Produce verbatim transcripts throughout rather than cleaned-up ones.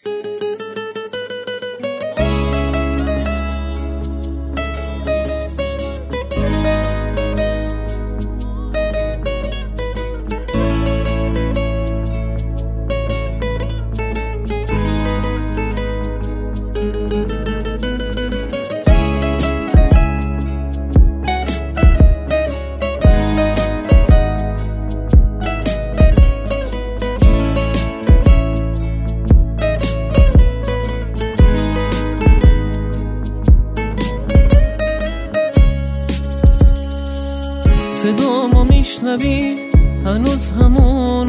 صدامو میشنوی هنوز همون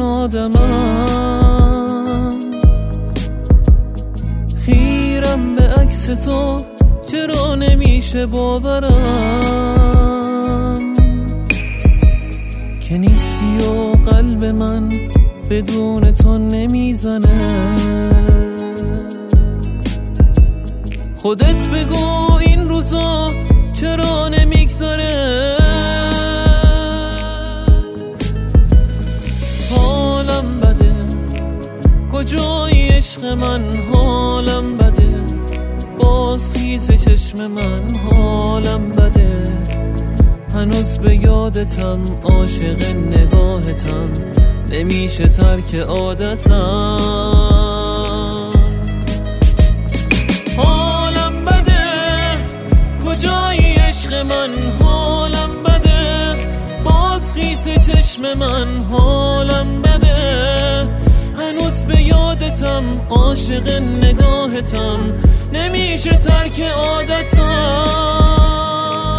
آدمم، خیرم به عکس تو چرا نمیشه باورم که نیستی و قلب من بدون تو نمیزنه. خودت بگو این روزا چرا نمیگذره. حالم بده کجایی عشق من، حالم بده باز خیس چشم من، حالم بده هنوز به یادتم، عاشق نگاهتم نمیشه ترک عادتم. حالم بده کجایی عشق من، حالم بده باز خیس چشم من، حالم بده هنوز به یادتم، عاشق نگاهتم نمیشه ترک عادتم.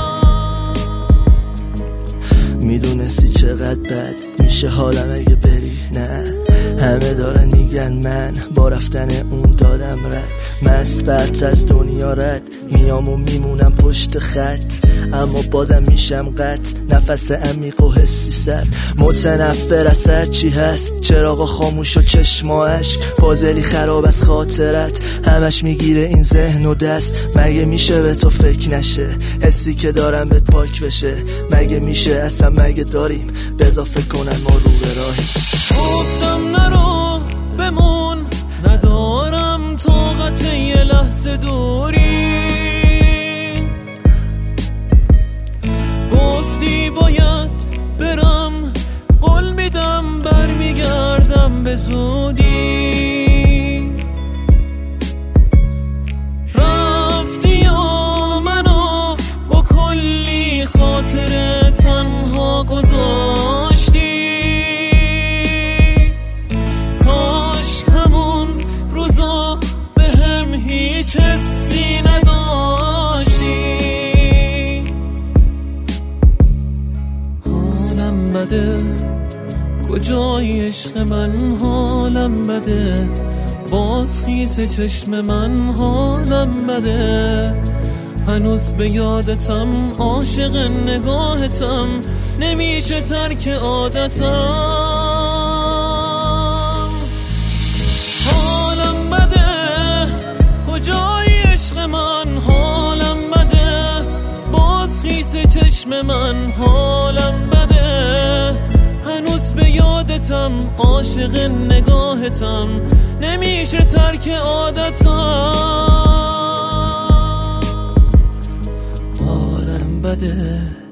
میدونستی چقدر بد میشه حالم اگه بری؟ نه همه دارن میگن من با رفتن اون دادم رد، مست برت از دنیا رد میام و میمونم پشت خط، اما بازم میشم قط نفس عمیق و حسی سر، متنفر از هر چی هست، چراغ خاموش و چشماش پازلی خراب از خاطرت، همش میگیره این ذهن و دست، مگه میشه به تو فکر نشه، حسی که دارم بهت پاک بشه، مگه میشه اصلا مگه داریم بذار فکر کنن ما رو به راهیم. گفتم نرو بمون ندارم طاقت یه لحظه دوری، گفتی باید برم قول میدم برمیگردم به زودی، رفتی یا منو با کلی خاطره تنها گذاشتی، کاش همون روزا به هم هیچ حسی نداشتی. حالم بده کجای عشق من، حالم بده باز خیز چشم من، حالم بده هنوز به یادتم، عاشق نگاهتم نمیشه ترک عادتم. حالم بده کجای عشق من، حالم بده باز خیس چشم من، حالم بده هنوز به یادتم، عاشق نگاهتم نمیشه ترک عادتم. حالم بده